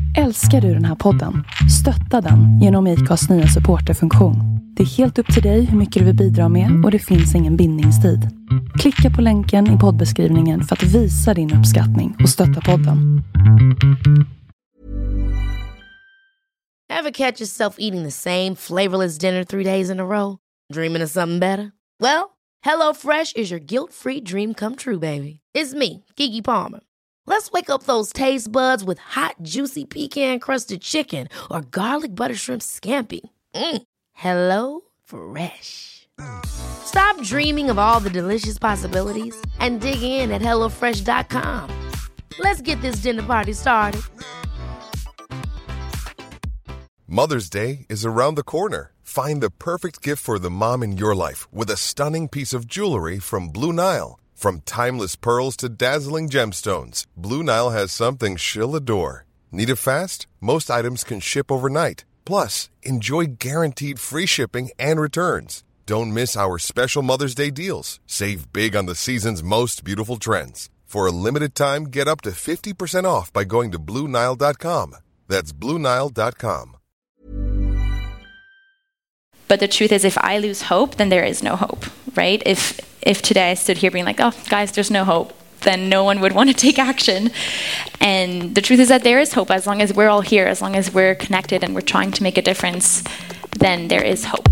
Älskar du den här podden? Stötta den genom IKAs nya supporterfunktion. Det är helt upp till dig hur mycket du vill bidra med och det finns ingen bindningstid. Klicka på länken i poddbeskrivningen för att visa din uppskattning och stötta podden. Ever catch yourself eating the same flavorless dinner 3 days in a row? Dreaming of something better? Well, HelloFresh is your guilt-free dream come true, baby. It's me, Keke Palmer. Let's wake up those taste buds with hot, juicy pecan-crusted chicken or garlic butter shrimp scampi. Hello Fresh. Stop dreaming of all the delicious possibilities and dig in at HelloFresh.com. Let's get this dinner party started. Mother's Day is around the corner. Find the perfect gift for the mom in your life with a stunning piece of jewelry from Blue Nile. From timeless pearls to dazzling gemstones, Blue Nile has something she'll adore. Need it fast? Most items can ship overnight. Plus, enjoy guaranteed free shipping and returns. Don't miss our special Mother's Day deals. Save big on the season's most beautiful trends. For a limited time, get up to 50% off by going to BlueNile.com. That's BlueNile.com. But the truth is, if I lose hope, then there is no hope, right? If today I stood here being like, oh, guys, there's no hope, then no one would want to take action. And the truth is that there is hope. As long as we're all here, as long as we're connected and we're trying to make a difference, then there is hope.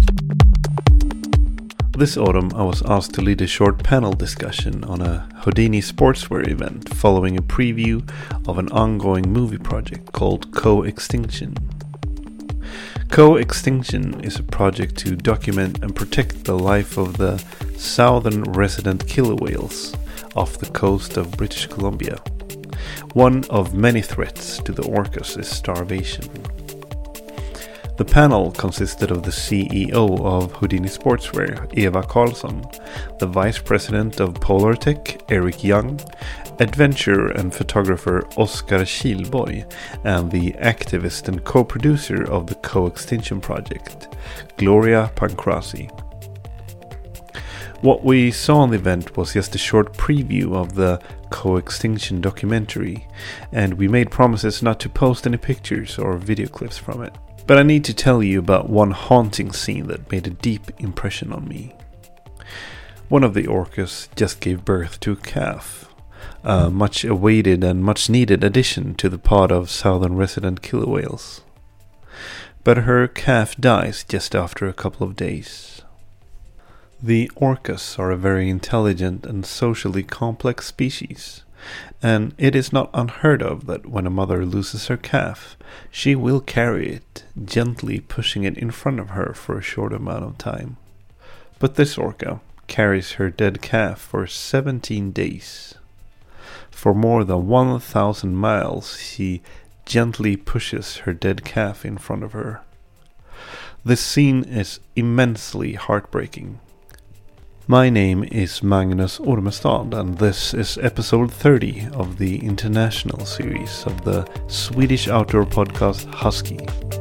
This autumn, I was asked to lead a short panel discussion on a Houdini sportswear event following a preview of an ongoing movie project called Co-Extinction. Co-Extinction is a project to document and protect the life of the southern resident killer whales off the coast of British Columbia. One of many threats to the orcas is starvation. The panel consisted of the CEO of Houdini Sportswear, Eva Karlsson, the Vice President of Polartec, Eric Young, adventurer and photographer Oskar Kihlborg, and the activist and co-producer of the Co-Extinction project, Gloria Pancrasi. What we saw on the event was just a short preview of the Co-Extinction documentary, and we made promises not to post any pictures or video clips from it. But I need to tell you about one haunting scene that made a deep impression on me. One of the orcas just gave birth to a calf, a much awaited and much needed addition to the pod of southern resident killer whales. But her calf dies just after a couple of days. The orcas are a very intelligent and socially complex species, and it is not unheard of that when a mother loses her calf, she will carry it, gently pushing it in front of her for a short amount of time. But this orca carries her dead calf for 17 days. For more than 1,000 miles, she gently pushes her dead calf in front of her. This scene is immensely heartbreaking. My name is Magnus Ormestad, and this is episode 30 of the international series of the Swedish outdoor podcast Husky.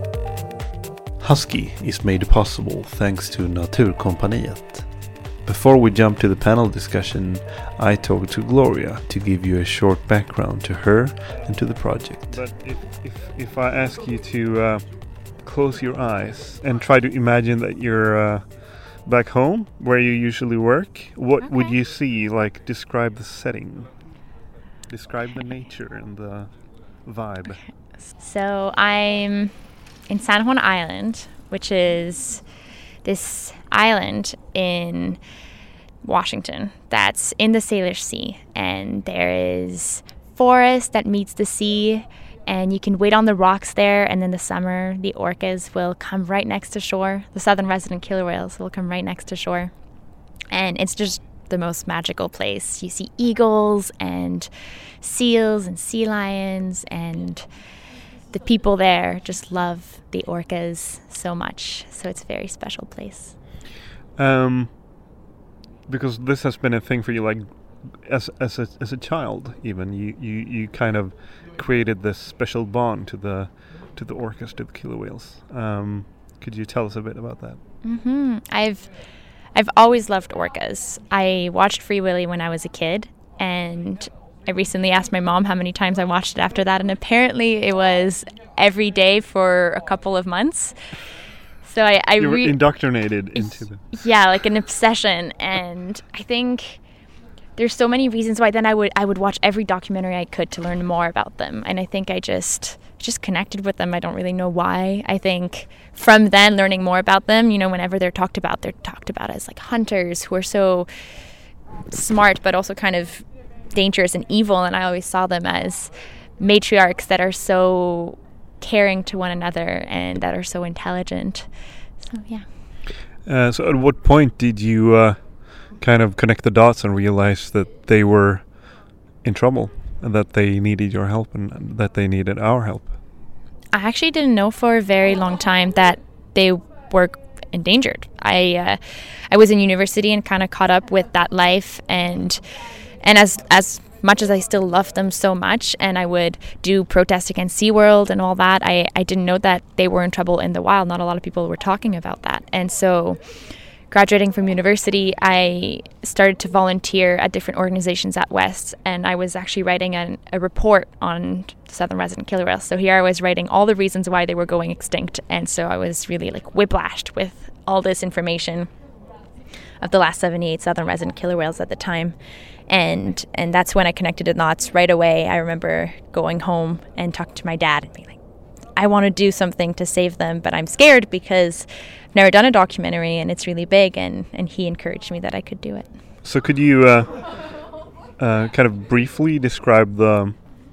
Husky is made possible thanks to Naturkompaniet. Before we jump to the panel discussion, I talked to Gloria to give you a short background to her and to the project. But if I ask you to close your eyes and try to imagine that you're back home where you usually work, what would you see? Like, describe the setting, describe the nature and the vibe. Okay. So I'm in San Juan Island, which is this island in Washington that's in the Salish Sea, and there is forest that meets the sea, and you can wait on the rocks there, and in the summer the orcas will come right next to shore. The southern resident killer whales will come right next to shore, and it's just the most magical place. You see eagles and seals and sea lions, and the people there just love the orcas so much, so it's a very special place. Because this has been a thing for you, like as a child, even you kind of created this special bond to the orcas, to the killer whales. Could you tell us a bit about that? Mm-hmm. I've always loved orcas. I watched Free Willy when I was a kid, and I recently asked my mom how many times I watched it after that, and apparently it was every day for a couple of months. So I you were indoctrinated into them. Yeah, like an obsession. And I think there's so many reasons why. Then I would watch every documentary I could to learn more about them. And I think I just connected with them. I don't really know why. I think from then learning more about them, you know, whenever they're talked about as like hunters who are so smart but also kind of dangerous and evil. And I always saw them as matriarchs that are so caring to one another and that are so intelligent. So yeah. So at what point did you kind of connect the dots and realize that they were in trouble and that they needed your help and that they needed our help? I actually didn't know for a very long time that they were endangered. I was in university and kind of caught up with that life, and as much as I still loved them so much and I would do protest against SeaWorld and all that, I didn't know that they were in trouble in the wild. Not a lot of people were talking about that. And so graduating from university, I started to volunteer at different organizations at West, and I was actually writing a report on southern resident killer whales. So here I was writing all the reasons why they were going extinct, and so I was really like whiplashed with all this information of the last 78 southern resident killer whales at the time. And that's when I connected the dots right away. I remember going home and talking to my dad and being like, I want to do something to save them, but I'm scared because I've never done a documentary and it's really big, and he encouraged me that I could do it. So could you kind of briefly describe the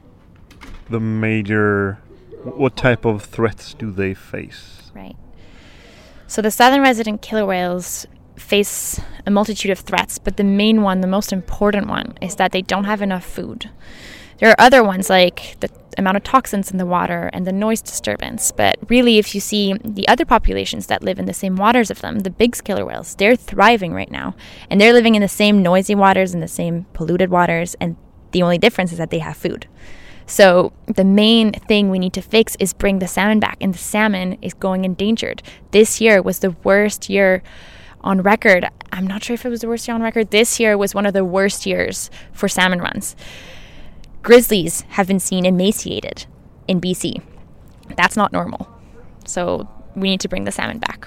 major, what type of threats do they face? Right. So the southern resident killer whales face a multitude of threats, but the main one, the most important one, is that they don't have enough food. There are other ones like the amount of toxins in the water and the noise disturbance, but really if you see the other populations that live in the same waters of them, the big killer whales, they're thriving right now, and they're living in the same noisy waters and the same polluted waters, and the only difference is that they have food. So the main thing we need to fix is bring the salmon back, and the salmon is going endangered. This year was the worst year on record. I'm not sure if it was the worst year on record. This year was one of the worst years for salmon runs. Grizzlies have been seen emaciated in BC. That's not normal. So we need to bring the salmon back.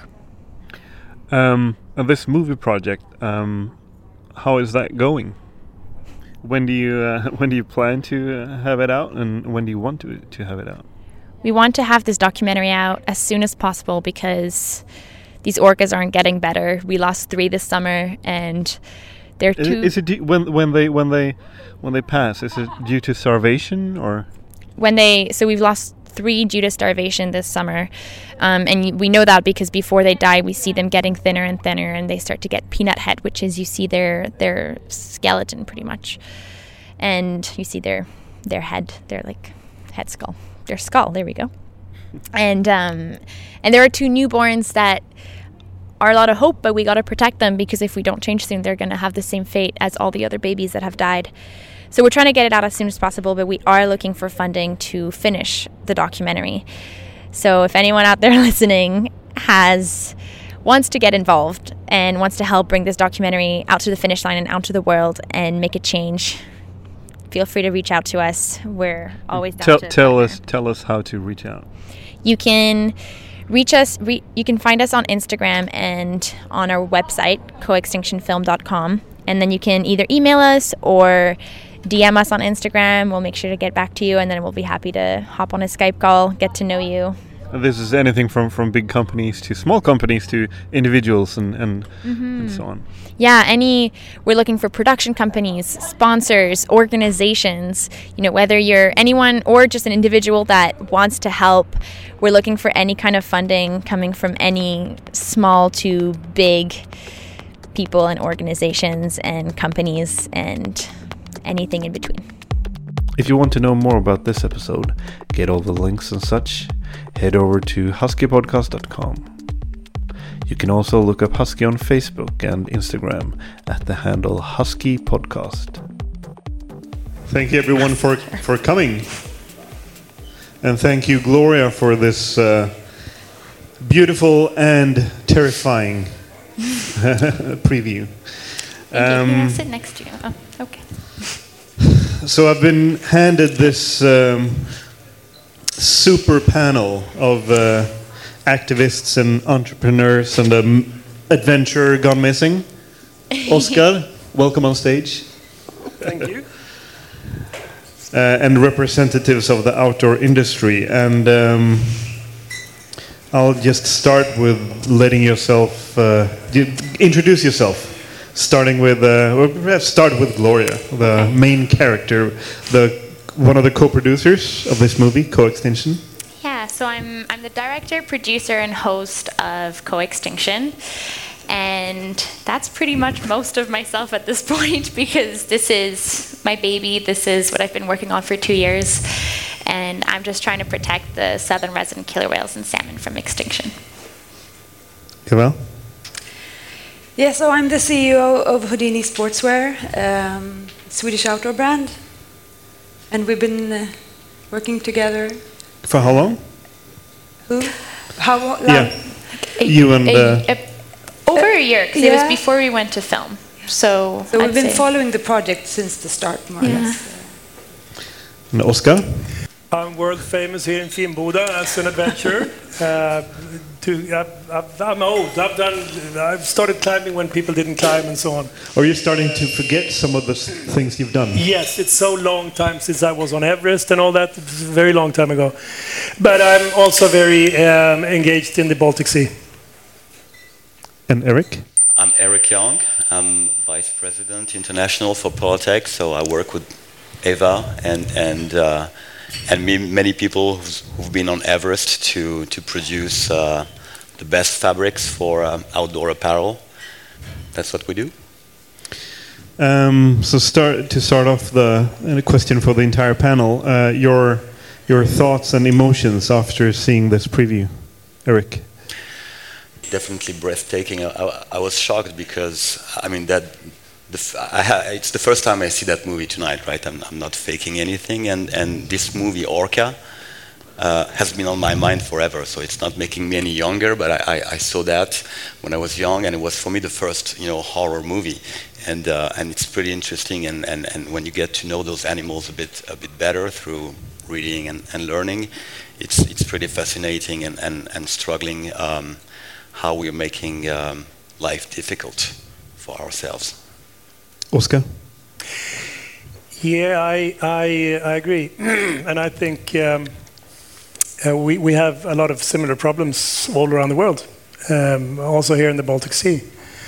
This movie project, how is that going? When do you plan to have it out, and when do you want to have it out? We want to have this documentary out as soon as possible because these orcas aren't getting better. We lost 3 this summer, and they're too. Is it when they pass? Is it due to starvation or? So we've lost 3 due to starvation this summer, and we know that because before they die, we see them getting thinner and thinner, and they start to get peanut head, which is you see their skeleton pretty much, and you see their head, their like head skull, their skull. There we go. And there are 2 newborns that are a lot of hope, but we got to protect them because if we don't change soon, they're going to have the same fate as all the other babies that have died. So we're trying to get it out as soon as possible, but we are looking for funding to finish the documentary. So if anyone out there listening wants to get involved and wants to help bring this documentary out to the finish line and out to the world and make a change, feel free to reach out to us. We're always down to tell us how to reach out. You can reach us. You can find us on Instagram and on our website, coextinctionfilm.com. And then you can either email us or DM us on Instagram. We'll make sure to get back to you, and then we'll be happy to hop on a Skype call, get to know you. This is anything from big companies to small companies to individuals and so on. Yeah, we're looking for production companies, sponsors, organizations, whether you're anyone or just an individual that wants to help. We're looking for any kind of funding coming from any small to big people and organizations and companies and anything in between. If you want to know more about this episode, get all the links and such, head over to huskypodcast.com. You can also look up Husky on Facebook and Instagram at the handle Husky Podcast. Thank you everyone for coming. And thank you, Gloria, for this beautiful and terrifying preview. I'll sit next to you. Oh, okay. So I've been handed this super panel of activists and entrepreneurs and adventure gone missing. Oscar, welcome on stage. Thank you. And representatives of the outdoor industry. And I'll just start with letting yourself introduce yourself. Starting with, or perhaps start with Gloria, the main character, one of the co-producers of this movie, Coextinction. Yeah, so I'm the director, producer, and host of Coextinction. And that's pretty much most of myself at this point, because this is my baby. This is what I've been working on for 2 years. And I'm just trying to protect the southern resident killer whales and salmon from extinction. Well. Yeah, so I'm the CEO of Houdini Sportswear, Swedish outdoor brand. And we've been working together. For how long? Who? How long? Yeah, you and... over a year, because it was before we went to film. So we've been following the project since the start, more or less. And Oscar? I'm world famous here in Finnboda as an adventurer. I'm old. I've started climbing when people didn't climb and so on. Are you starting to forget some of the things you've done? Yes, it's so long time since I was on Everest and all that. It was a very long time ago. But I'm also very engaged in the Baltic Sea. And Eric? I'm Eric Young. I'm Vice President International for Polartec, so I work with Eva and many people who've been on Everest to produce the best fabrics for outdoor apparel. That's what we do. So to start off the question for the entire panel, your thoughts and emotions after seeing this preview, Eric. Definitely breathtaking. I was shocked because I mean it's the first time I see that movie tonight, right? I'm not faking anything, and this movie Orca has been on my mind forever. So it's not making me any younger, but I saw that when I was young, and it was for me the first horror movie, and it's pretty interesting. And when you get to know those animals a bit better through reading and learning, it's pretty fascinating and struggling. How we're making life difficult for ourselves. Oscar? Yeah, I agree. And I think we have a lot of similar problems all around the world, also here in the Baltic Sea.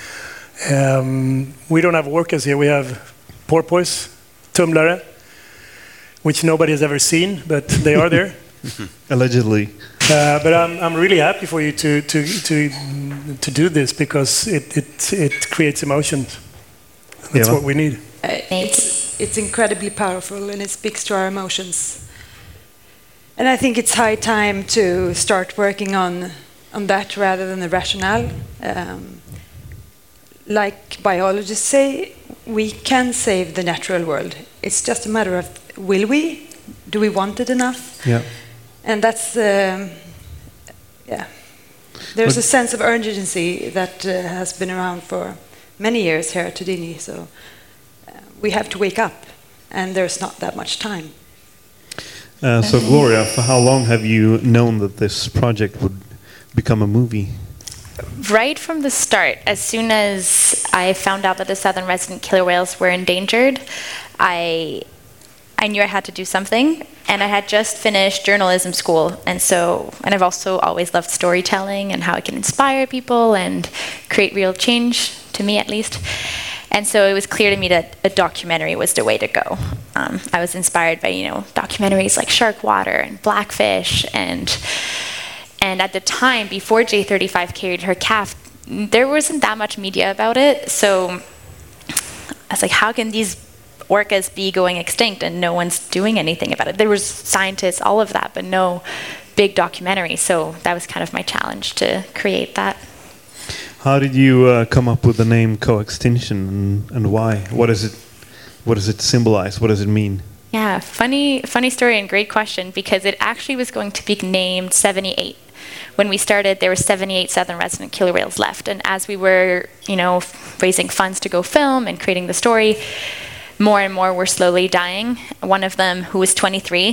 We don't have orcas here. We have porpoise, tumlare, which nobody has ever seen, but they are there. Allegedly. But I'm really happy for you to do this, because it creates emotions. That's what we need. It's incredibly powerful, and it speaks to our emotions. And I think it's high time to start working on that rather than the rationale. Like biologists say, we can save the natural world. It's just a matter of, will we? Do we want it enough? Yeah. And that's, there's a sense of urgency that has been around for many years here at Houdini, so we have to wake up, and there's not that much time. So Gloria, for how long have you known that this project would become a movie? Right from the start, as soon as I found out that the southern resident killer whales were endangered, I knew I had to do something, and I had just finished journalism school, and I've also always loved storytelling and how it can inspire people and create real change, to me at least. And so it was clear to me that a documentary was the way to go. I was inspired by documentaries like Shark Water and Blackfish, and at the time, before J35 carried her calf, there wasn't that much media about it. So I was like, how can these orcas be going extinct and no one's doing anything about it? There was scientists, all of that, but no big documentary. So that was kind of my challenge, to create that. How did you come up with the name Coextinction, and why? What does it symbolize? What does it mean? Yeah, funny story and great question, because it actually was going to be named 78. When we started, there were 78 southern resident killer whales left, and as we were, raising funds to go film and creating the story, more and more were slowly dying. One of them, who was 23,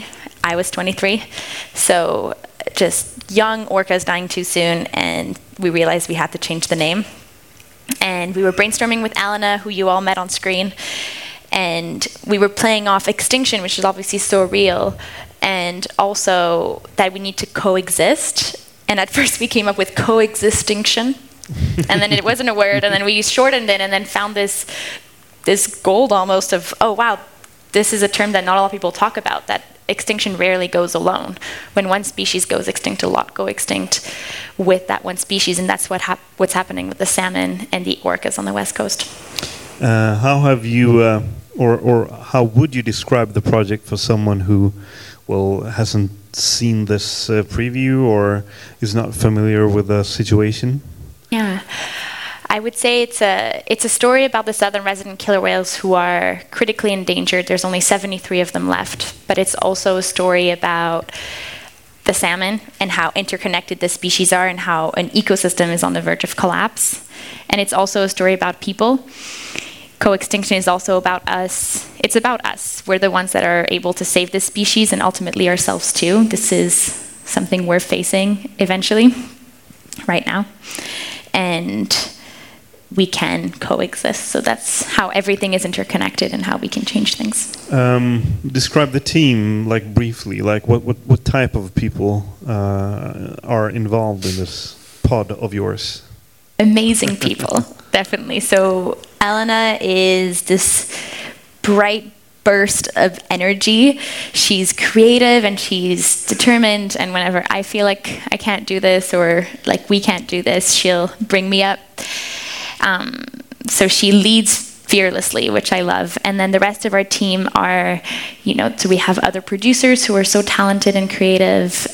I was 23. So just young orcas dying too soon, and we realized we had to change the name. And we were brainstorming with Alana, who you all met on screen, and we were playing off extinction, which is obviously so real, and also that we need to coexist. And at first we came up with coexistinction, and then it wasn't a word, and then we shortened it and then found this gold almost of, oh wow, this is a term that not a lot of people talk about, that extinction rarely goes alone. When one species goes extinct, a lot go extinct with that one species, and that's what's happening with the salmon and the orcas on the West Coast. How have you, or how would you describe the project for someone who, hasn't seen this preview or is not familiar with the situation? Yeah. I would say it's a story about the southern resident killer whales who are critically endangered. There's only 73 of them left, but it's also a story about the salmon and how interconnected the species are and how an ecosystem is on the verge of collapse. And it's also a story about people. Coextinction is also about us. It's about us. We're the ones that are able to save this species and ultimately ourselves too. This is something we're facing eventually, right now. And we can coexist. So that's how everything is interconnected and how we can change things. Describe the team, briefly. What type of people are involved in this pod of yours? Amazing people, definitely. So Alana is this bright burst of energy. She's creative and she's determined, and whenever I feel like I can't do this or like we can't do this, she'll bring me up. So she leads fearlessly, which I love. And then the rest of our team are, so we have other producers who are so talented and creative,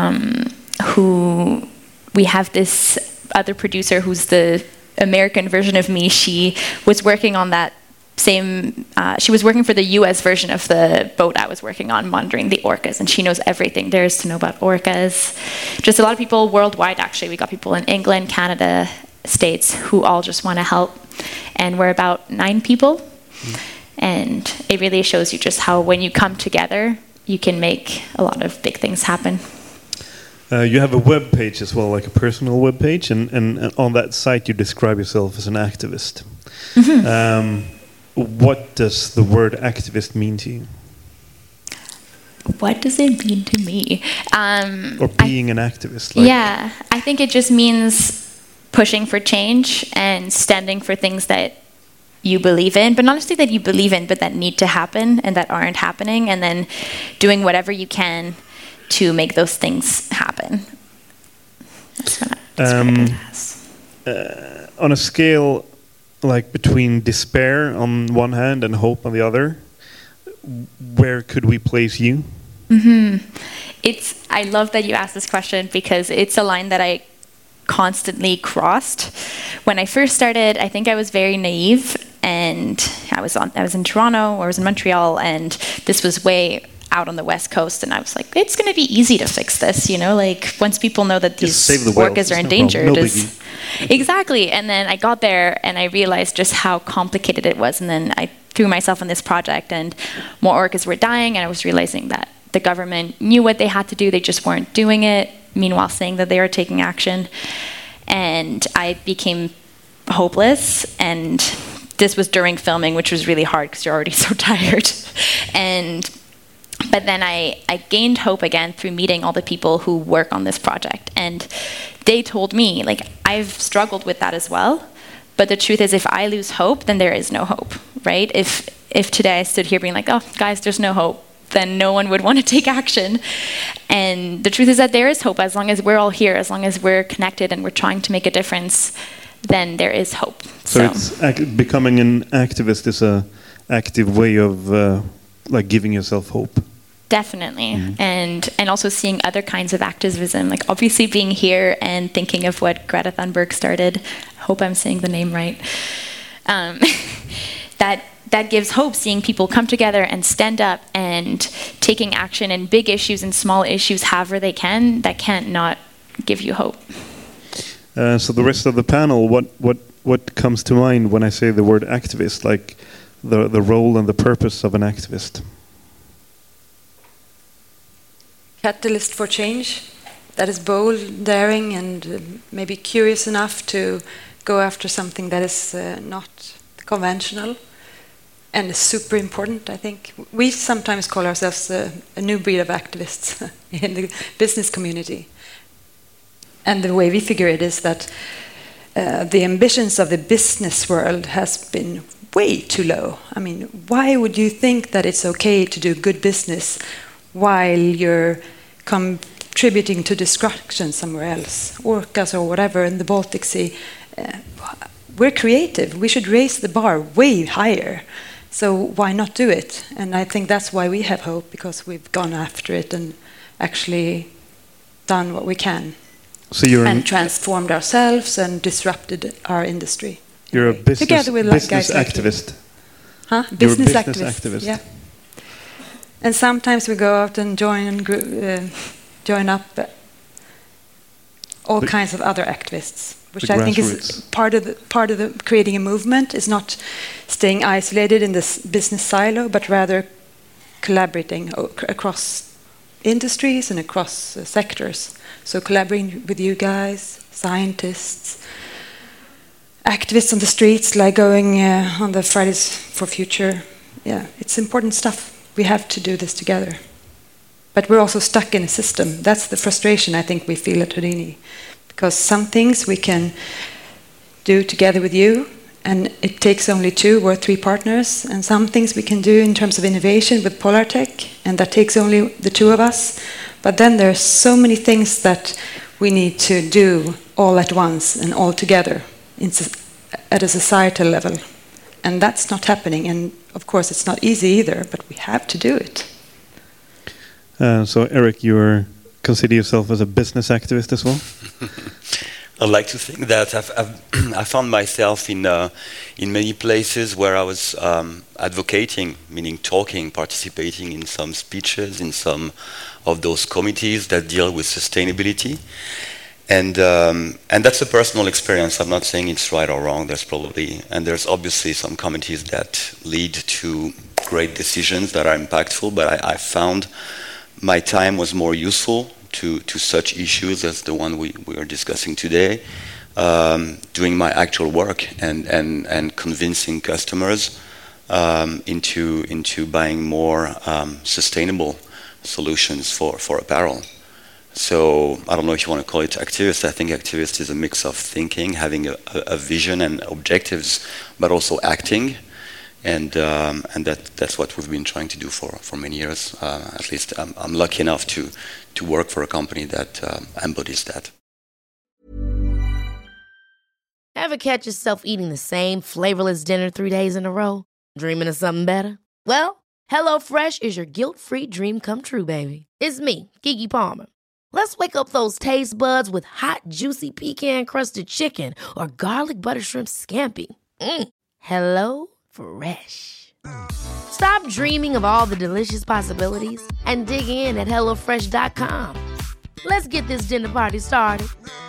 who we have this other producer who's the American version of me. She was working on that she was working for the US version of the boat I was working on, monitoring the orcas, and she knows everything there is to know about orcas. Just a lot of people worldwide, actually. We got people in England, Canada, States who all just want to help, and we're about 9 people. And it really shows you just how when you come together you can make a lot of big things happen. You have a web page as well, like a personal web page, and on that site you describe yourself as an activist. What does the word activist mean to you? What does it mean to me? Or being an activist? Yeah, I think it just means pushing for change and standing for things that you believe in, but not necessarily that you believe in, but that need to happen and that aren't happening, and then doing whatever you can to make those things happen. That's what I describe it as. On a scale between despair on one hand and hope on the other, where could we place you? I love that you asked this question because it's a line that I constantly crossed. When I first started, I think I was very naive, and I was in Toronto or I was in Montreal, and this was way out on the West Coast, and I was like, it's going to be easy to fix this, once people know that these orcas are endangered. Exactly. And then I got there and I realized just how complicated it was, and then I threw myself in this project, and more orcas were dying, and I was realizing that the government knew what they had to do, they just weren't doing it, meanwhile saying that they are taking action. And I became hopeless, and this was during filming, which was really hard because you're already so tired. But then I gained hope again through meeting all the people who work on this project. And they told me, I've struggled with that as well. But the truth is, if I lose hope, then there is no hope, right? If today I stood here being like, oh, guys, there's no hope, then no one would want to take action. And the truth is that there is hope. As long as we're all here, as long as we're connected and we're trying to make a difference, then there is hope. So becoming an activist is an active way of giving yourself hope. Definitely. And also seeing other kinds of activism, obviously being here and thinking of what Greta Thunberg started. I hope I'm saying the name right. That gives hope, seeing people come together and stand up and taking action in big issues and small issues however they can. That can't not give you hope. So the rest of the panel, what comes to mind when I say the word activist, the role and the purpose of an activist? catalyst for change that is bold, daring, and maybe curious enough to go after something that is not conventional and is super important, I think. We sometimes call ourselves a new breed of activists in the business community. And the way we figure it is that the ambitions of the business world has been way too low. I mean, why would you think that it's okay to do good business while you're contributing to destruction somewhere else, orcas or whatever in the Baltic Sea? We're creative. We should raise the bar way higher. So why not do it? And I think that's why we have hope, because we've gone after it and actually done what we can. So you're transformed ourselves and disrupted our industry. You're a business, together with business guys like activist. Business You're a business activist. Yeah. And sometimes we go out and join up all kinds of other activists, which I think is part of the creating a movement. Is not staying isolated in this business silo, but rather collaborating across industries and across sectors. So collaborating with you guys, scientists, activists on the streets, like going on the Fridays for Future. Yeah, it's important stuff. We have to do this together. But we're also stuck in a system. That's the frustration I think we feel at Houdini. Because some things we can do together with you, and it takes only 2 or 3 partners. And some things we can do in terms of innovation with Polartec, and that takes only the 2 of us. But then there are so many things that we need to do all at once and all together at a societal level. And that's not happening. And of course, it's not easy either, but we have to do it. So, Eric, you consider yourself as a business activist as well? I'd like to think that I found myself in many places where I was advocating, meaning talking, participating in some speeches, in some of those committees that deal with sustainability. And that's a personal experience. I'm not saying it's right or wrong. There's obviously some committees that lead to great decisions that are impactful, but I found my time was more useful to such issues as the one we are discussing today, doing my actual work and convincing customers into buying more sustainable solutions for apparel. So I don't know if you want to call it activist. I think activist is a mix of thinking, having a vision and objectives, but also acting. And that's what we've been trying to do for many years. At least I'm lucky enough to work for a company that embodies that. Ever catch yourself eating the same flavorless dinner 3 days in a row? Dreaming of something better? Well, HelloFresh is your guilt-free dream come true, baby. It's me, Keke Palmer. Let's wake up those taste buds with hot, juicy pecan-crusted chicken or garlic butter shrimp scampi. Hello Fresh. Stop dreaming of all the delicious possibilities and dig in at HelloFresh.com. Let's get this dinner party started.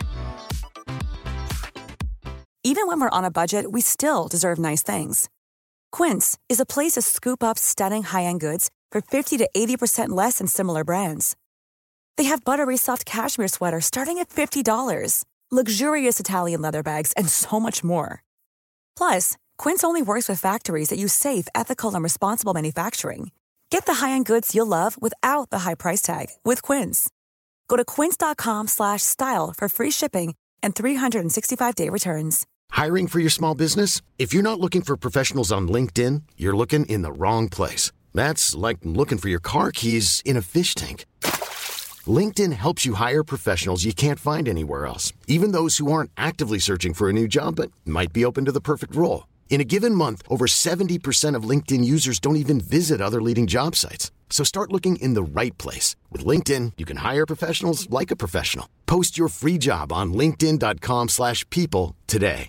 Even when we're on a budget, we still deserve nice things. Quince is a place to scoop up stunning high-end goods for 50 to 80% less than similar brands. They have buttery soft cashmere sweaters starting at $50, luxurious Italian leather bags, and so much more. Plus, Quince only works with factories that use safe, ethical, and responsible manufacturing. Get the high-end goods you'll love without the high price tag with Quince. Go to quince.com/style for free shipping and 365-day returns. Hiring for your small business? If you're not looking for professionals on LinkedIn, you're looking in the wrong place. That's like looking for your car keys in a fish tank. LinkedIn helps you hire professionals you can't find anywhere else, even those who aren't actively searching for a new job but might be open to the perfect role. In a given month, over 70% of LinkedIn users don't even visit other leading job sites. So start looking in the right place. With LinkedIn, you can hire professionals like a professional. Post your free job on linkedin.com/people today.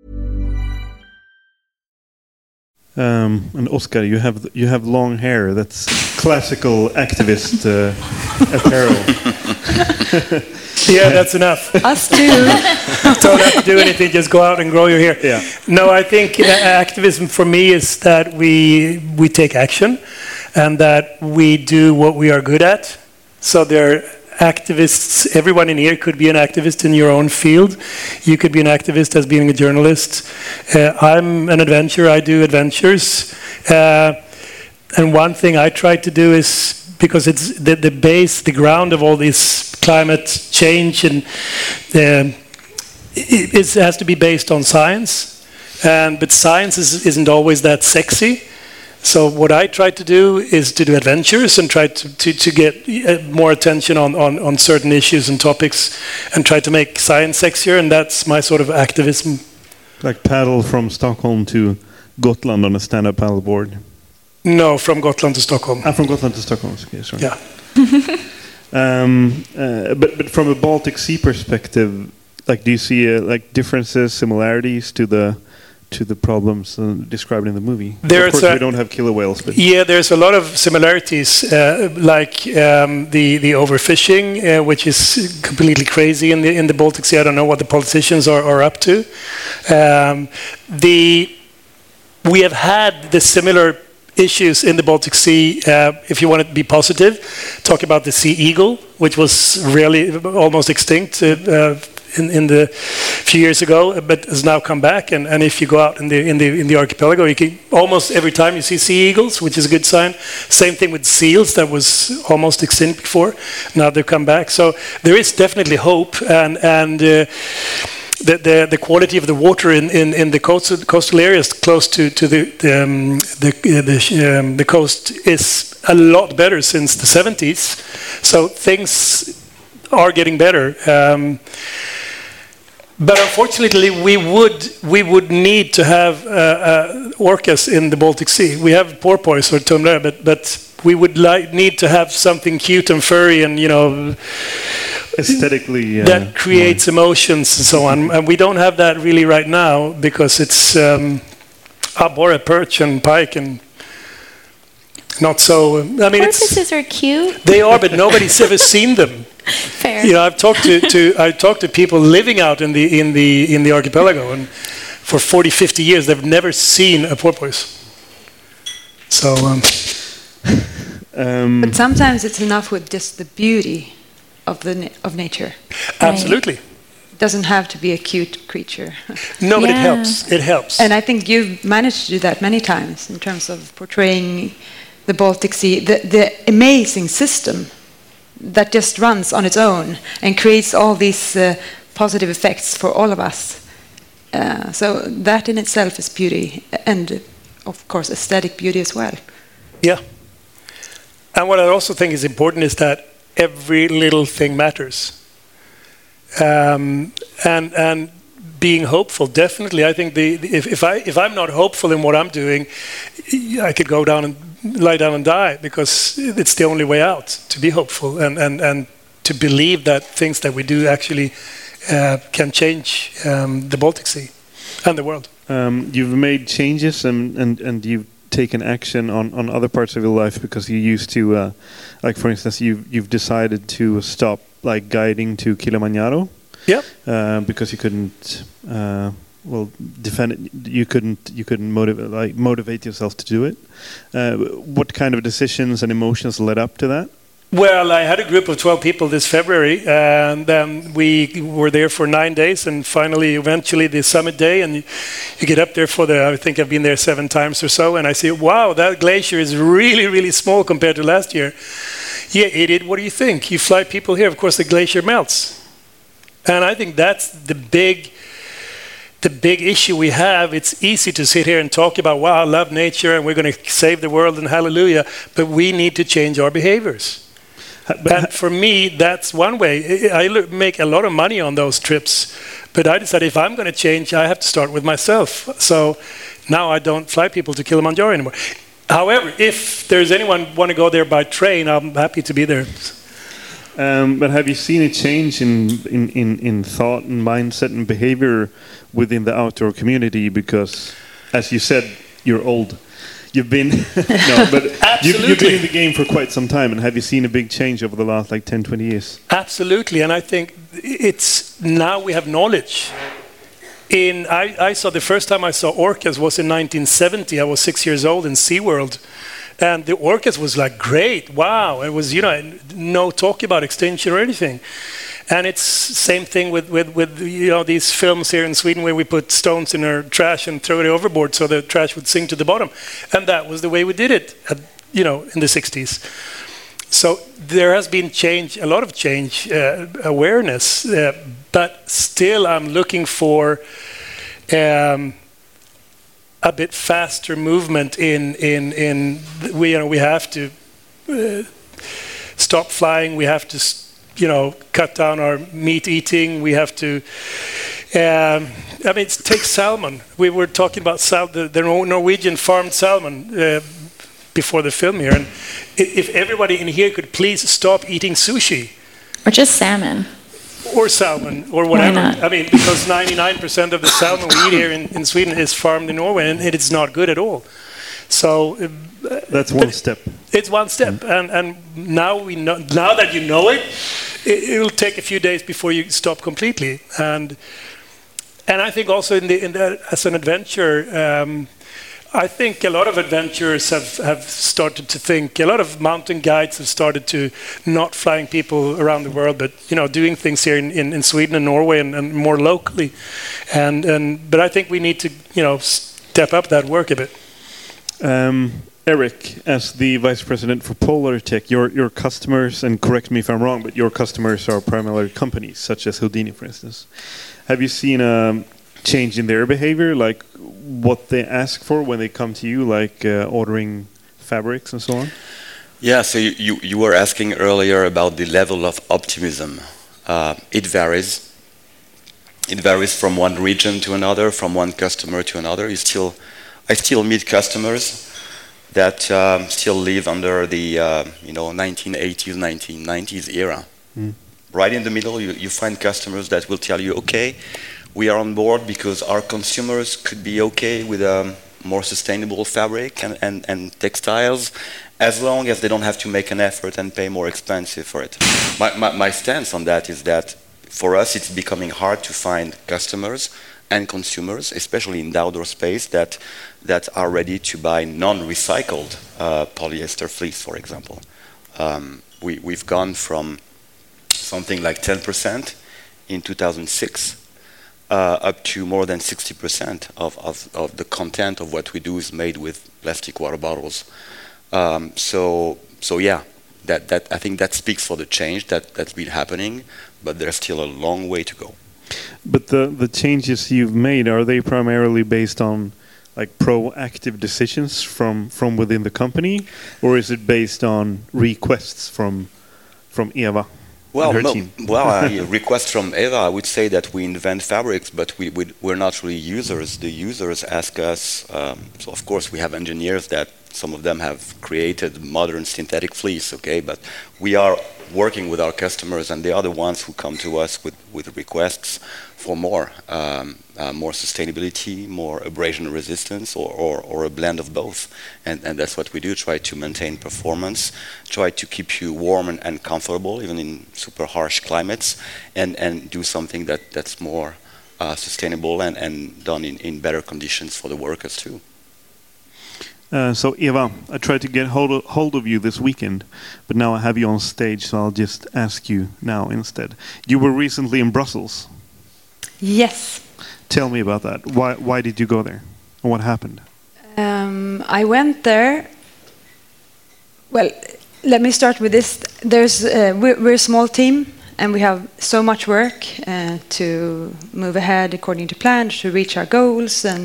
And Oscar, you have long hair. That's classical activist apparel. Yeah, that's enough. Us too. Don't have to do anything, just go out and grow your hair. Yeah. No, I think activism for me is that we take action and that we do what we are good at So they're activists. Everyone in here could be an activist in your own field. You could be an activist as being a journalist. I'm an adventurer. I do adventures. And one thing I try to do is, because it's the base, the ground of all this climate change, and it has to be based on science. But science isn't always that sexy. So what I try to do is to do adventures and try to get more attention on certain issues and topics, and try to make science sexier, and that's my sort of activism. Like paddle from Stockholm to Gotland on a stand-up paddleboard? No, from Gotland to Stockholm. From Gotland to Stockholm, okay, sorry. Yeah. But from a Baltic Sea perspective, like, do you see like differences, similarities to the problems described in the movie? Of course, we don't have killer whales, but yeah, there's a lot of similarities, like the overfishing, which is completely crazy in the Baltic Sea. I don't know what the politicians are up to. We have had the similar issues in the Baltic Sea. If you want to be positive, talk about the sea eagle, which was really almost extinct in the few years ago, but has now come back. And if you go out in the archipelago, you can almost every time you see sea eagles, which is a good sign. Same thing with seals, that was almost extinct before. Now they've come back. So there is definitely hope, and the quality of the water in the coastal areas close to the coast is a lot better since the 70s. So things are getting better. But unfortunately, we would need to have orcas in the Baltic Sea. We have porpoise or tumlare, but we would need to have something cute and furry and, aesthetically that creates emotions and so on. And we don't have that really right now, because it's abborre, perch, and pike, and not so. I mean, porpoises are cute. They are, but nobody's ever seen them. Fair. I've talked to people living out in the archipelago, and for 40, 50 years they've never seen a porpoise. So, but sometimes it's enough with just the beauty of nature. Absolutely. It doesn't have to be a cute creature. No, but it helps. It helps. And I think you've managed to do that many times in terms of portraying the Baltic Sea, the amazing system that just runs on its own and creates all these positive effects for all of us. So that in itself is beauty, and of course aesthetic beauty as well. Yeah. And what I also think is important is that every little thing matters. And being hopeful, definitely. I think if I'm not hopeful in what I'm doing, I could go down and lie down and die, because it's the only way out, to be hopeful and to believe that things that we do actually can change the Baltic Sea and the world. You've made changes and you've taken action on other parts of your life, because you used to, like for instance, you've decided to stop like guiding to Kilimanjaro. Yeah. Because you couldn't. Defend it. You couldn't motivate yourself to do it. What kind of decisions and emotions led up to that? Well, I had a group of 12 people this February, and then we were there for 9 days, and finally, eventually, the summit day, and you get up there I think I've been there 7 times or so, and I say, wow, that glacier is really, really small compared to last year. Yeah, idiot, what do you think? You fly people here, of course, the glacier melts. And I think that's the big issue we have. It's easy to sit here and talk about, wow, I love nature and we're going to save the world and hallelujah, but we need to change our behaviors. And for me, that's one way. I make a lot of money on those trips, but I decided if I'm going to change, I have to start with myself. So now I don't fly people to Kilimanjaro anymore. However, if there's anyone want to go there by train, I'm happy to be there. But have you seen a change in thought and mindset and behavior within the outdoor community? Because, as you said, you're old. You've been you've been in the game for quite some time. And have you seen a big change over the last 10, 20 years? Absolutely, and I think it's now we have knowledge. I saw the first time I saw orcas was in 1970. I was 6 years old in SeaWorld. And the orchestra was like, great, wow. It was, no talk about extinction or anything. And it's same thing with these films here in Sweden where we put stones in our trash and throw it overboard so the trash would sink to the bottom. And that was the way we did it, in the 60s. So there has been a lot of change, awareness, but still I'm looking for a bit faster movement we have to stop flying, we have to cut down our meat eating, we have to take salmon. We were talking about the Norwegian farmed salmon before the film here, and if everybody in here could please stop eating sushi or just salmon or whatever. Because 99% of the salmon we eat here in Sweden is farmed in Norway, and it is not good at all. So that's one step. It's one step, and now we know. Now that you know it, it will take a few days before you stop completely. And I think also as an adventure, I think a lot of adventurers have started to think. A lot of mountain guides have started to not flying people around the world, but doing things here in Sweden and Norway and more locally. But I think we need to step up that work a bit. Eric, as the Vice President for Polartec, your customers, and correct me if I'm wrong, but your customers are primarily companies such as Houdini, for instance. Have you seen a change in their behavior, like what they ask for when they come to you, like ordering fabrics and so on? Yeah, so you were asking earlier about the level of optimism. It varies. It varies from one region to another, from one customer to another. I still meet customers that still live under the 1980s, 1990s era. Right in the middle, you find customers that will tell you, okay, we are on board because our consumers could be okay with a more sustainable fabric and textiles, as long as they don't have to make an effort and pay more expensive for it. My stance on that is that for us it's becoming hard to find customers and consumers, especially in the outdoor space, that are ready to buy non-recycled polyester fleece, for example. We've gone from something like 10% in 2006 up to more than 60% of the content of what we do is made with plastic water bottles. So yeah, that I think that speaks for the change that's been happening, but there's still a long way to go. But the changes you've made, are they primarily based on like proactive decisions from within the company, or is it based on requests from Eva? Well, request from Eva, I would say that we invent fabrics, but we're not really users. The users ask us, so of course we have engineers that some of them have created modern synthetic fleece, okay, but we are working with our customers and they are the ones who come to us with requests for more sustainability, more abrasion resistance, or a blend of both. And that's what we do, try to maintain performance, try to keep you warm and comfortable, even in super harsh climates, and do something that's more sustainable and done in better conditions for the workers too. So Eva, I tried to get hold of you this weekend, but now I have you on stage, so I'll just ask you now instead. You were recently in Brussels. Yes. Tell me about that. Why did you go there? And what happened? I went there. Well, let me start with this. We're a small team, and we have so much work to move ahead according to plan, to reach our goals, and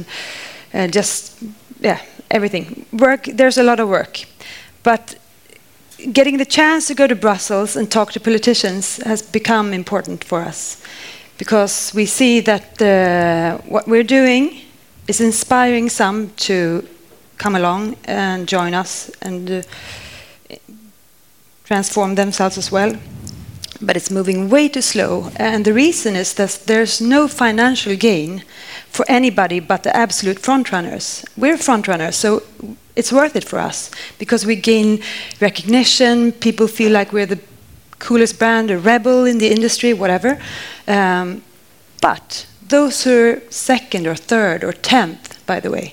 everything. There's a lot of work. But getting the chance to go to Brussels and talk to politicians has become important for us, because we see that what we're doing is inspiring some to come along and join us and transform themselves as well. But it's moving way too slow. And the reason is that there's no financial gain for anybody but the absolute frontrunners. We're frontrunners, so it's worth it for us, because we gain recognition, people feel like we're the coolest brand, a rebel in the industry, whatever. But those who are second or third or 10th, by the way,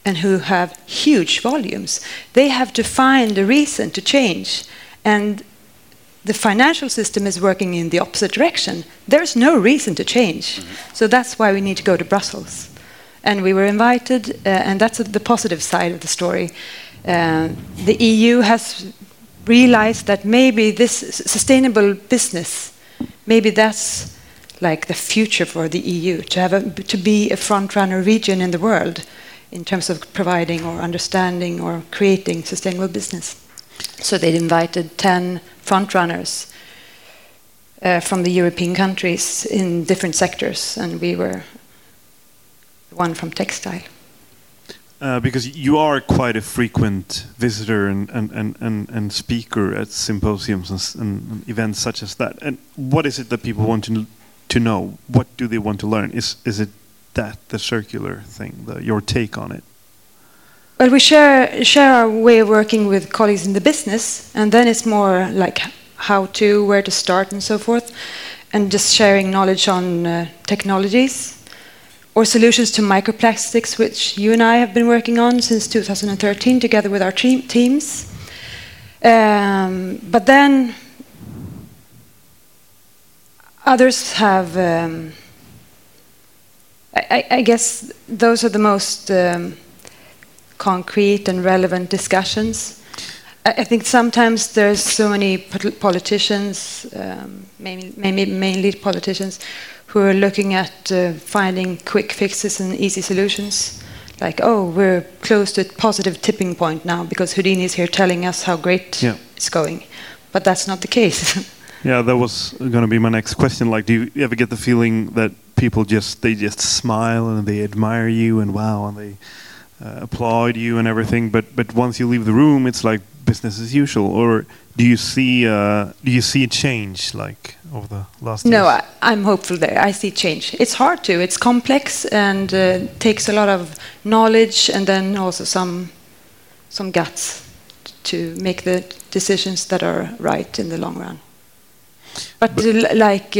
and who have huge volumes, they have to find a reason to change. And the financial system is working in the opposite direction. There's no reason to change. So that's why we need to go to Brussels. And we were invited, and that's the positive side of the story. The EU has realized that maybe this sustainable business, maybe that's like the future for the EU, to be a front-runner region in the world in terms of providing or understanding or creating sustainable business. So they invited 10 front-runners from the European countries in different sectors, and we were one from textile. Because you are quite a frequent visitor and speaker at symposiums and events such as that. And what is it that people want to know? What do they want to learn? Is it that the circular thing, your take on it? Well, we share our way of working with colleagues in the business, and then it's more like how to, where to start, and so forth, and just sharing knowledge on technologies or solutions to microplastics, which you and I have been working on since 2013 together with our teams. But then others have, I guess those are the most concrete and relevant discussions. I think sometimes there's so many politicians, mainly politicians, who are looking at finding quick fixes and easy solutions. Like, oh, we're close to a positive tipping point now because Houdini is here telling us how great it's going. But that's not the case. Yeah, that was going to be my next question. Like, do you ever get the feeling that people just smile and they admire you and wow, and they applaud you and everything, but once you leave the room, it's like business as usual? Or do you see a change like over the last years? No, I'm hopeful there. I see change. It's hard to. It's complex and takes a lot of knowledge and then also some guts to make the decisions that are right in the long run. But like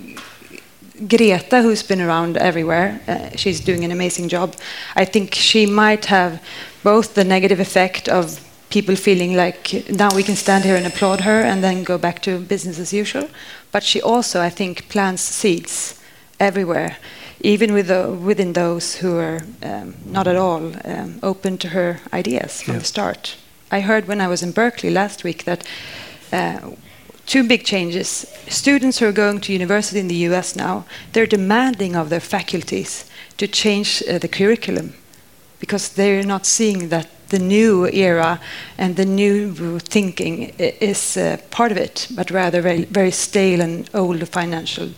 Greta, who's been around everywhere, she's doing an amazing job. I think she might have both the negative effect of people feeling like now we can stand here and applaud her and then go back to business as usual. But she also, I think, plants seeds everywhere, even within those who are not at all open to her ideas from the start. I heard when I was in Berkeley last week that two big changes. Students who are going to university in the US now, they're demanding of their faculties to change the curriculum because they're not seeing that the new era and the new thinking is part of it, but rather very, very stale and old financial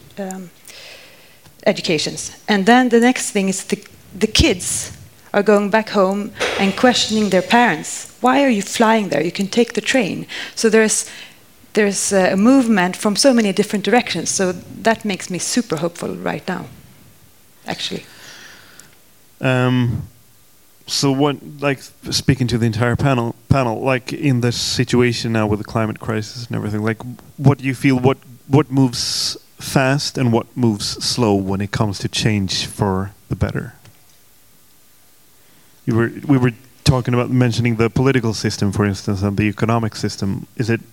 educations. And then the next thing is the kids are going back home and questioning their parents. Why are you flying there? You can take the train. So there's a movement from so many different directions. So that makes me super hopeful right now, actually. So what, like speaking to the entire panel, like in this situation now with the climate crisis and everything, like what do you feel, what moves fast and what moves slow when it comes to change for the better? We were talking about mentioning the political system, for instance, and the economic system. Is it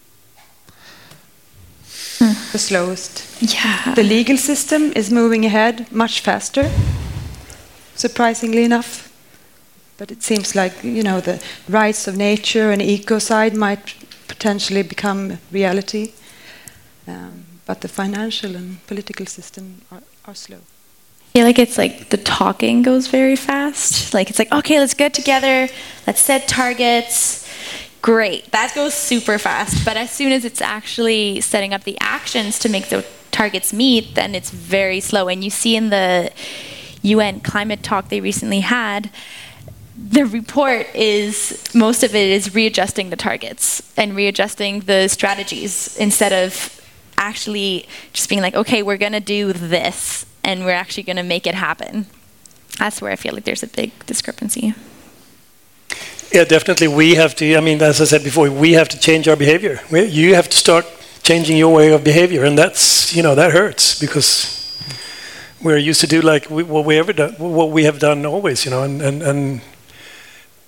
the slowest? Yeah. The legal system is moving ahead much faster, surprisingly enough. But it seems like, the rights of nature and ecocide might potentially become reality. But the financial and political system are slow. I feel like it's like the talking goes very fast. Like it's like, okay, let's get together, let's set targets. Great, that goes super fast. But as soon as it's actually setting up the actions to make the targets meet, then it's very slow. And you see in the UN climate talk they recently had, the report is, most of it is readjusting the targets and readjusting the strategies instead of actually just being like, okay, we're going to do this and we're actually going to make it happen. That's where I feel like there's a big discrepancy. Yeah, definitely. We have to, as I said before, we have to change our behavior. You have to start changing your way of behavior, and that's, that hurts because we're used to do like what we have done always, and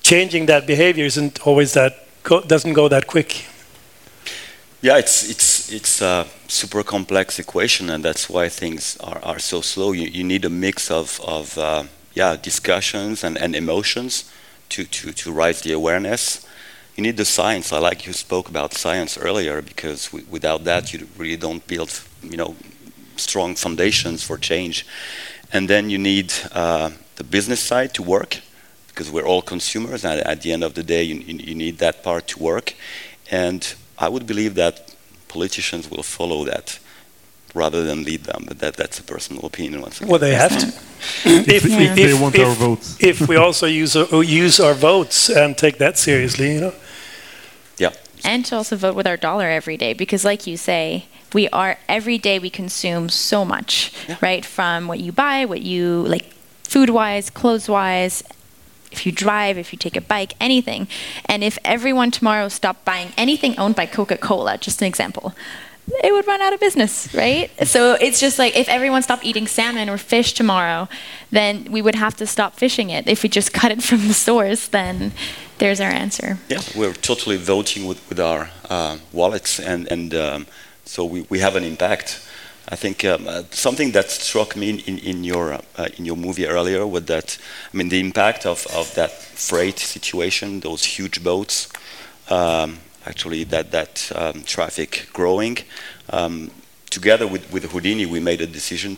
changing that behavior isn't always doesn't go that quick. Yeah, it's a super complex equation, and that's why things are so slow. You need a mix of discussions and emotions to raise the awareness. You need the science. I like you spoke about science earlier, because without that you really don't build strong foundations for change. And then you need the business side to work, because we're all consumers, and at the end of the day you need that part to work. And I would believe that politicians will follow that rather than lead them, but that's a personal opinion. Once again. Well, they have to. if they want our votes. If we also use our votes and take that seriously, Yeah. And to also vote with our dollar every day, because like you say, every day we consume so much, right? From what you buy, what you like, food-wise, clothes-wise, if you drive, if you take a bike, anything. And if everyone tomorrow stopped buying anything owned by Coca-Cola, just an example, it would run out of business, right? So it's just like, if everyone stopped eating salmon or fish tomorrow, then we would have to stop fishing it. If we just cut it from the source, then there's our answer. Yeah, we're totally voting with our wallets, and so we have an impact. I think something that struck me in your movie earlier was that, the impact of that freight situation, those huge boats, actually that traffic growing. Together with Houdini, we made a decision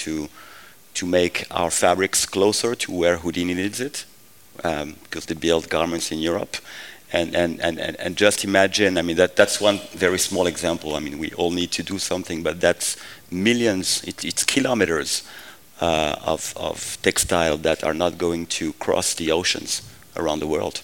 to make our fabrics closer to where Houdini needs it, because they build garments in Europe. And just imagine, that's one very small example. We all need to do something, but that's millions, it's kilometers of textile that are not going to cross the oceans around the world.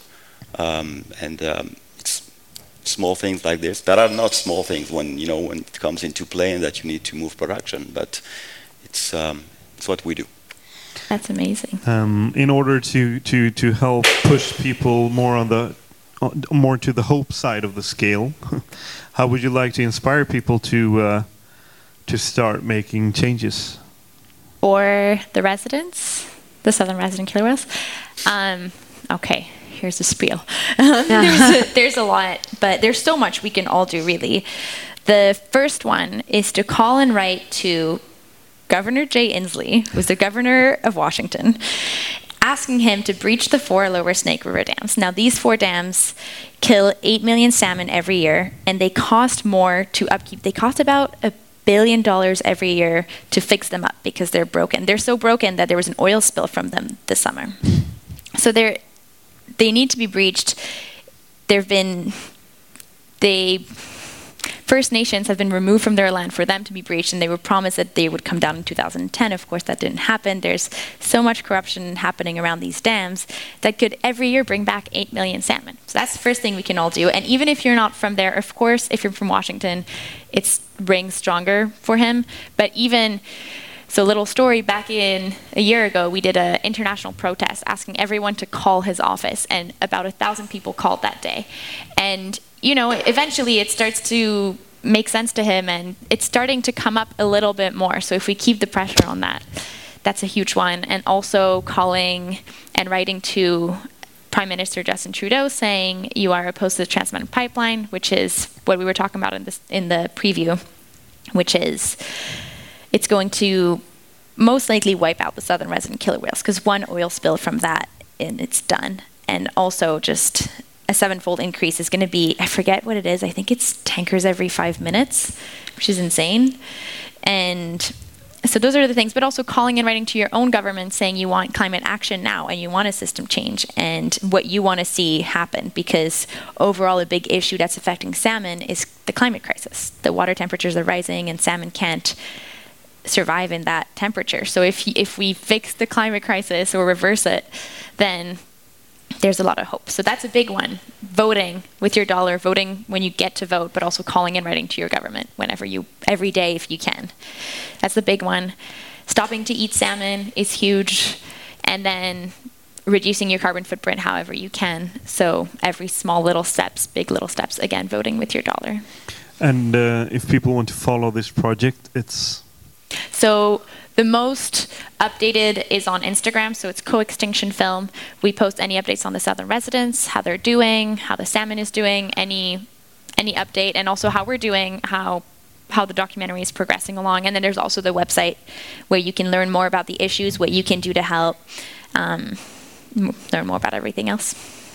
It's small things like this that are not small things when it comes into play and that you need to move production, but it's what we do. That's amazing. In order to help push people more to the hope side of the scale, how would you like to inspire people to start making changes? Or the residents, the Southern resident killer whales. Okay, here's a spiel. There's a lot, but there's so much we can all do, really. The first one is to call and write to Governor Jay Inslee, who's the governor of Washington, asking him to breach the 4 lower Snake River dams. Now, these 4 dams kill 8 million salmon every year, and they cost more to upkeep. They cost about $1 billion every year to fix them up because they're broken. They're so broken that there was an oil spill from them this summer. So they need to be breached. First Nations have been removed from their land for them to be breached, and they were promised that they would come down in 2010. Of course, that didn't happen. There's so much corruption happening around these dams that could every year bring back 8 million salmon. So that's the first thing we can all do. And even if you're not from there, of course, if you're from Washington, it rings stronger for him. But so little story, back in a year ago, we did an international protest asking everyone to call his office, and about 1,000 people called that day. And eventually it starts to make sense to him, and it's starting to come up a little bit more. So if we keep the pressure on that, that's a huge one. And also calling and writing to Prime Minister Justin Trudeau saying you are opposed to the Trans Mountain Pipeline, which is what we were talking about in the preview, which is it's going to most likely wipe out the southern resident killer whales, because one oil spill from that and it's done. And also just a 7-fold increase is going to be, I forget what it is, I think it's tankers every 5 minutes, which is insane. And so those are the things, but also calling and writing to your own government saying you want climate action now and you want a system change and what you want to see happen, because overall a big issue that's affecting salmon is the climate crisis. The water temperatures are rising and salmon can't survive in that temperature. So if we fix the climate crisis or reverse it, then there's a lot of hope. So that's a big one. Voting with your dollar, voting when you get to vote, but also calling and writing to your government every day if you can. That's the big one. Stopping to eat salmon is huge. And then reducing your carbon footprint however you can. So every small little steps, big little steps, again, voting with your dollar. And if people want to follow this project, it's... So The most updated is on Instagram, so it's Co-Extinction Film. We post any updates on the Southern residents, how they're doing, how the salmon is doing, any update, and also how we're doing, how the documentary is progressing along. And then there's also the website where you can learn more about the issues, what you can do to help, learn more about everything else.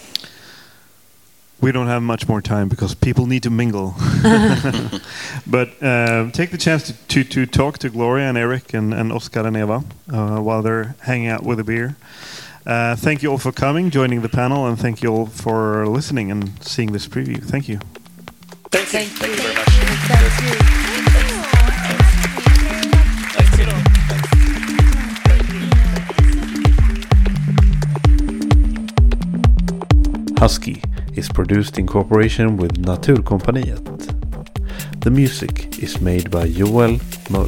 We don't have much more time because people need to mingle. But take the chance to talk to Gloria and Eric and Oscar and Eva while they're hanging out with a beer. Thank you all for coming, joining the panel, and thank you all for listening and seeing this preview. Thank you. Thank you. Thank you very much. Husky is produced in cooperation with Naturkompaniet. The music is made by Joel Mull.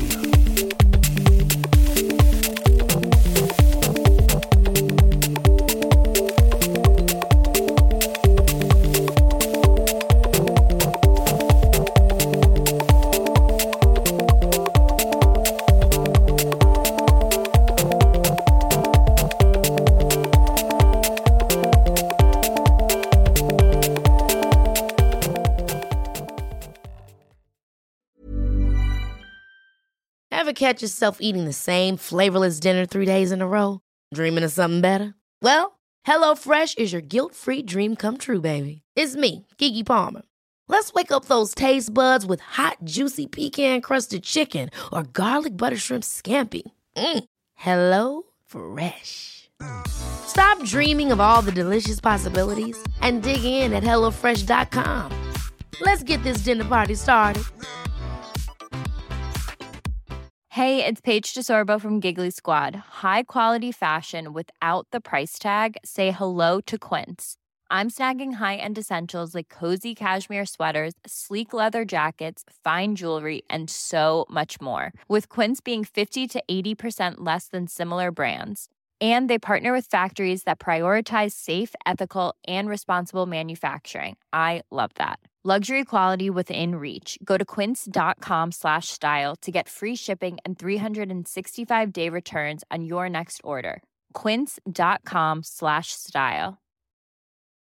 Ever catch yourself eating the same flavorless dinner 3 days in a row? Dreaming of something better? Well, HelloFresh is your guilt-free dream come true, baby. It's me, Keke Palmer. Let's wake up those taste buds with hot, juicy pecan-crusted chicken or garlic butter shrimp scampi. Hello Fresh. Stop dreaming of all the delicious possibilities and dig in at HelloFresh.com. Let's get this dinner party started. Hey, it's Paige DeSorbo from Giggly Squad. High quality fashion without the price tag. Say hello to Quince. I'm snagging high-end essentials like cozy cashmere sweaters, sleek leather jackets, fine jewelry, and so much more. With Quince being 50 to 80% less than similar brands. And they partner with factories that prioritize safe, ethical, and responsible manufacturing. I love that. Luxury quality within reach. Go to quince.com/style to get free shipping and 365-day returns on your next order. Quince.com/style.